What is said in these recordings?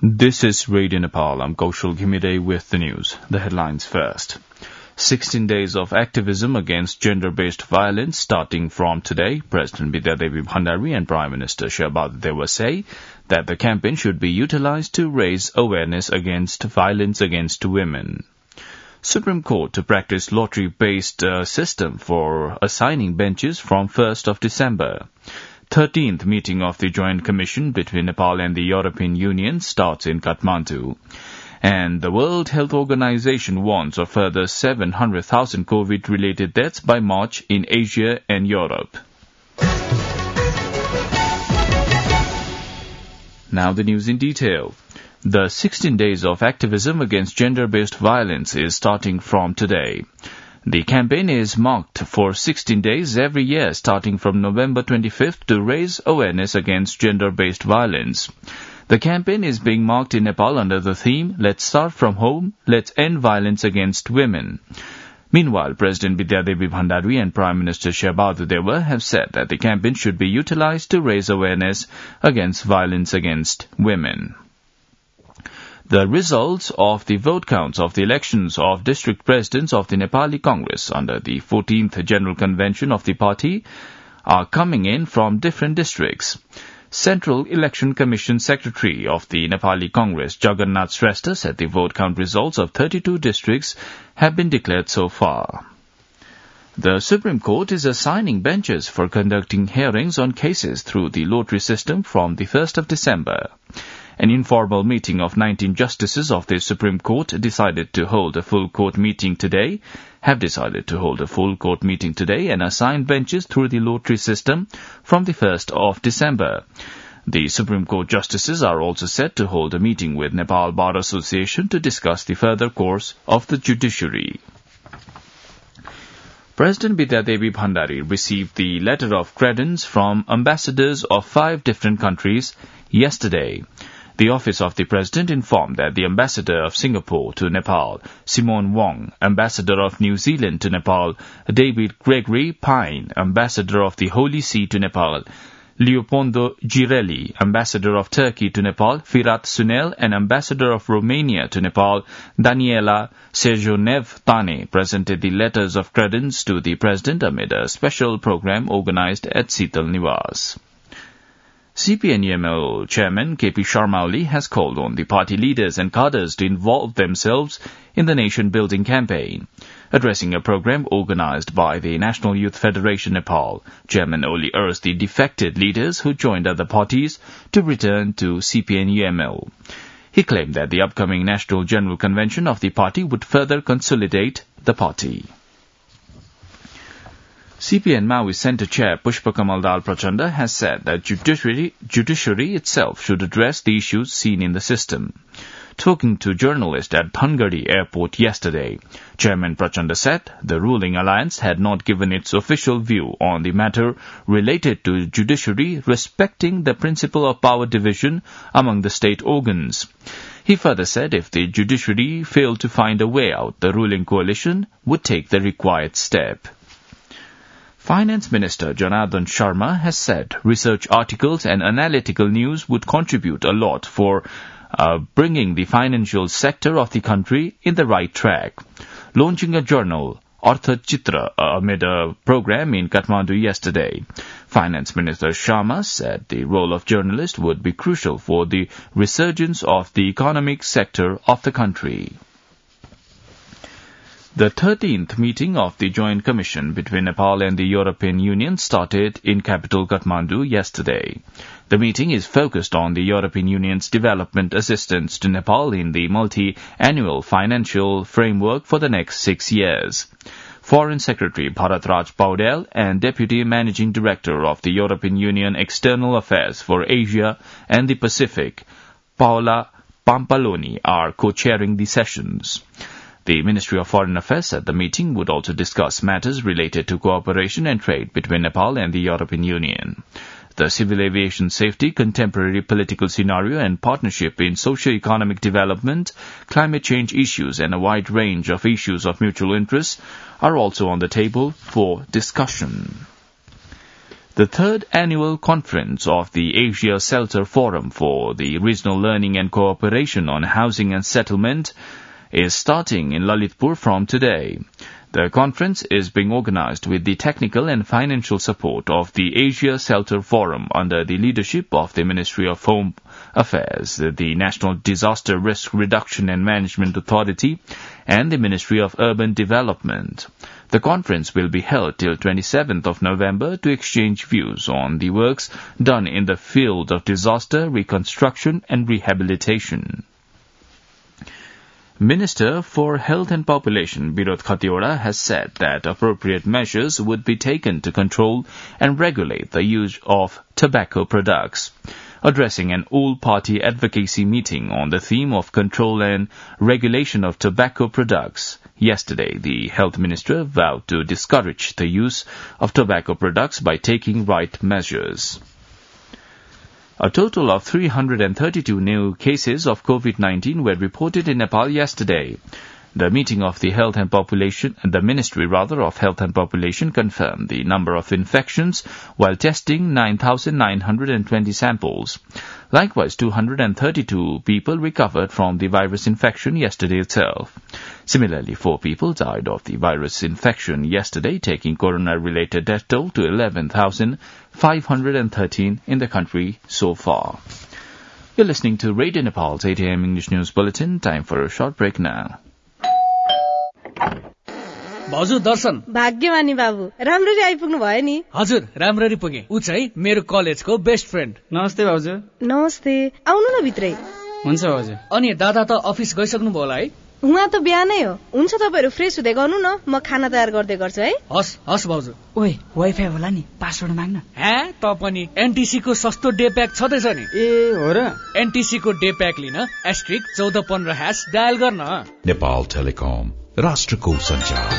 This is Radio Nepal. I'm Kaushal Ghimide with the news. The headlines first. 16 days of activism against gender-based violence starting from today. President Bidyadevi Bhandari and Prime Minister Shehbaz Deva say that the campaign should be utilized to raise awareness against violence against women. Supreme Court to practice lottery-based system for assigning benches from 1st of December. 13th meeting of the Joint Commission between Nepal and the European Union starts in Kathmandu. And the World Health Organization warns of further 700,000 COVID-related deaths by March in Asia and Europe. Now the news in detail. The 16 days of activism against gender-based violence is starting from today. The campaign is marked for 16 days every year starting from November 25th to raise awareness against gender-based violence. The campaign is being marked in Nepal under the theme, Let's Start From Home, Let's End Violence Against Women. Meanwhile, President Bidyadevi Bhandari and Prime Minister Shehbaz Deva have said that the campaign should be utilized to raise awareness against violence against women. The results of the vote counts of the elections of district presidents of the Nepali Congress under the 14th General Convention of the party are coming in from different districts. Central Election Commission Secretary of the Nepali Congress, Jagannath Shrestha, said the vote count results of 32 districts have been declared so far. The Supreme Court is assigning benches for conducting hearings on cases through the lottery system from the 1st of December. An informal meeting of 19 justices of the Supreme Court have decided to hold a full court meeting today and assign benches through the lottery system from the 1st of December. The Supreme Court justices are also set to hold a meeting with Nepal Bar Association to discuss the further course of the judiciary. President Bidyadevi Bhandari received the letter of credence from ambassadors of 5 different countries yesterday. The Office of the President informed that the Ambassador of Singapore to Nepal, Simone Wong, Ambassador of New Zealand to Nepal, David Gregory Pine, Ambassador of the Holy See to Nepal, Leopoldo Girelli, Ambassador of Turkey to Nepal, Firat Sunel, and Ambassador of Romania to Nepal, Daniela Sejonev-Tane, presented the letters of credence to the President amid a special program organized at Sital Niwas. CPN-UML Chairman KP Sharma Oli has called on the party leaders and cadres to involve themselves in the nation-building campaign. Addressing a program organized by the National Youth Federation Nepal, Chairman Oli urged the defected leaders who joined other parties to return to CPN-UML. He claimed that the upcoming National General Convention of the party would further consolidate the party. CPN Maoist Centre Chair Pushpa Kamal Dal Prachanda has said that judiciary itself should address the issues seen in the system. Talking to journalists at Thangari Airport yesterday, Chairman Prachanda said the ruling alliance had not given its official view on the matter related to judiciary respecting the principle of power division among the state organs. He further said if the judiciary failed to find a way out, the ruling coalition would take the required step. Finance Minister Janardhan Sharma has said research articles and analytical news would contribute a lot for bringing the financial sector of the country in the right track. Launching a journal, Artha Chitra, amid a program in Kathmandu yesterday, Finance Minister Sharma said the role of journalists would be crucial for the resurgence of the economic sector of the country. The 13th meeting of the Joint Commission between Nepal and the European Union started in capital Kathmandu yesterday. The meeting is focused on the European Union's development assistance to Nepal in the multi-annual financial framework for the next 6 years. Foreign Secretary Bharat Raj Paudel and Deputy Managing Director of the European Union External Affairs for Asia and the Pacific, Paola Pampaloni, are co-chairing the sessions. The Ministry of Foreign Affairs at the meeting would also discuss matters related to cooperation and trade between Nepal and the European Union. The civil aviation safety, contemporary political scenario and partnership in socio-economic development, climate change issues and a wide range of issues of mutual interest are also on the table for discussion. The third annual conference of the Asia Shelter Forum for the Regional Learning and Cooperation on Housing and Settlement is starting in Lalitpur from today. The conference is being organized with the technical and financial support of the Asia Shelter Forum under the leadership of the Ministry of Home Affairs, the National Disaster Risk Reduction and Management Authority, and the Ministry of Urban Development. The conference will be held till 27th of November to exchange views on the works done in the field of disaster reconstruction and rehabilitation. Minister for Health and Population Birod Khatiwada has said that appropriate measures would be taken to control and regulate the use of tobacco products. Addressing an all-party advocacy meeting on the theme of control and regulation of tobacco products, yesterday the Health Minister vowed to discourage the use of tobacco products by taking right measures. A total of 332 new cases of COVID-19 were reported in Nepal yesterday. The meeting of the Ministry of Health and Population confirmed the number of infections while testing 9,920 samples. Likewise, 232 people recovered from the virus infection yesterday itself. Similarly, 4 people died of the virus infection yesterday, taking corona-related death toll to 11,513 in the country so far. You're listening to Radio Nepal's 8 a.m. English News Bulletin. Time for a short break now. भाउजू दर्शन भाग्यमानी बाबु राम्ररी आइपुग्नु भयो नि हजुर राम्ररी पुगे उ चाहिँ मेरो कलेजको बेस्ट फ्रेन्ड नमस्ते भाउजू नमस्ते आउनु न भित्रै हुन्छ भाउजू अनि दादा त अफिस गइसक्नु भयो होला है उहाँ त बिहानै हो हुन्छ तपाईहरु फ्रेस हुँदै गर्नु न म खाना तयार गर्दै गर्छु है हस् हस् भाउजू ओइ वाइफाई होला नि पासवर्ड माग्न हे त पनि एनटीसी को सस्तो डे प्याक छदैछ नि ए हो र एनटीसी को डे प्याक लिन *1415# डायल गर्न नेपाल टेलिकम राष्ट्रको संचार.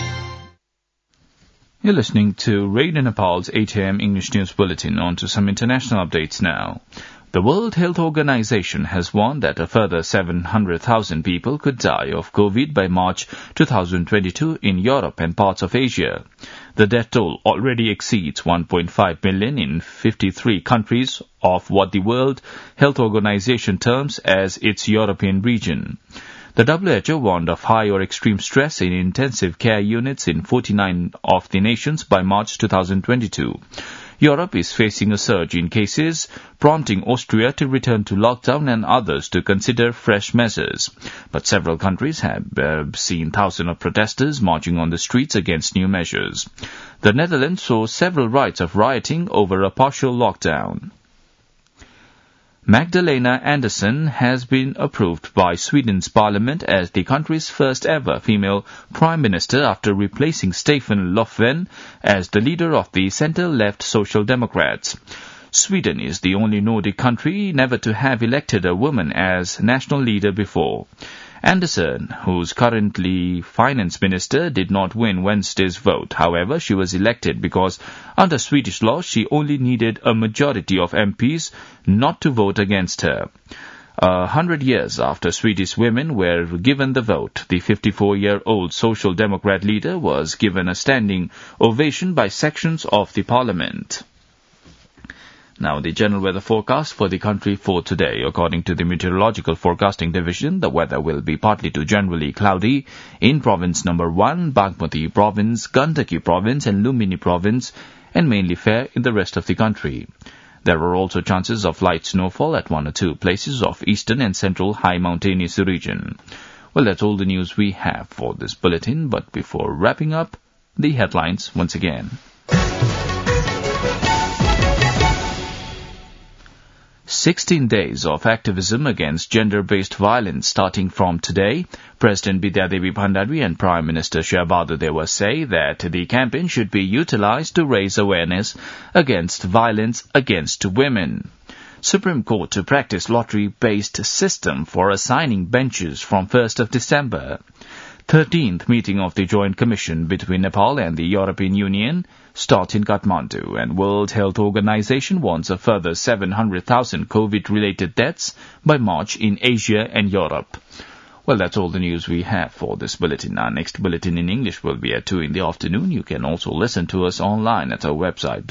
You're listening to Radio Nepal's 8 a.m. English News Bulletin. On to some international updates now. The World Health Organization has warned that a further 700,000 people could die of COVID by March 2022 in Europe and parts of Asia. The death toll already exceeds 1.5 million in 53 countries of what the World Health Organization terms as its European region. The WHO warned of high or extreme stress in intensive care units in 49 of the nations by March 2022. Europe is facing a surge in cases, prompting Austria to return to lockdown and others to consider fresh measures. But several countries have seen thousands of protesters marching on the streets against new measures. The Netherlands saw several riots of rioting over a partial lockdown. Magdalena Andersson has been approved by Sweden's parliament as the country's first ever female prime minister after replacing Stefan Löfven as the leader of the centre-left Social Democrats. Sweden is the only Nordic country never to have elected a woman as national leader before. Andersson, who's currently finance minister, did not win Wednesday's vote. However, she was elected because under Swedish law, she only needed a majority of MPs not to vote against her. 100 years after Swedish women were given the vote, the 54-year-old Social Democrat leader was given a standing ovation by sections of the parliament. Now, the general weather forecast for the country for today. According to the Meteorological Forecasting Division, the weather will be partly to generally cloudy in Province number 1, Bagmati Province, Gandaki Province and Lumbini Province, and mainly fair in the rest of the country. There are also chances of light snowfall at 1 or 2 places of eastern and central high mountainous region. Well, that's all the news we have for this bulletin, but before wrapping up, the headlines once again. 16 days of activism against gender-based violence starting from today. President Bidyadevi Bhandari and Prime Minister Shyam Deva say that the campaign should be utilized to raise awareness against violence against women. Supreme Court to practice lottery-based system for assigning benches from 1st of December. 13th meeting of the Joint Commission between Nepal and the European Union starts in Kathmandu, and World Health Organization warns a further 700,000 COVID-related deaths by March in Asia and Europe. Well, that's all the news we have for this bulletin. Our next bulletin in English will be at 2 in the afternoon. You can also listen to us online at our website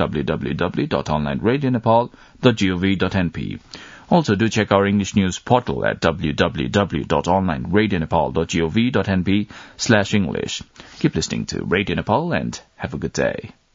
www.onlineradionepal.gov.np. Also, do check our English news portal at www.onlineradionepal.gov.np/English. Keep listening to Radio Nepal and have a good day.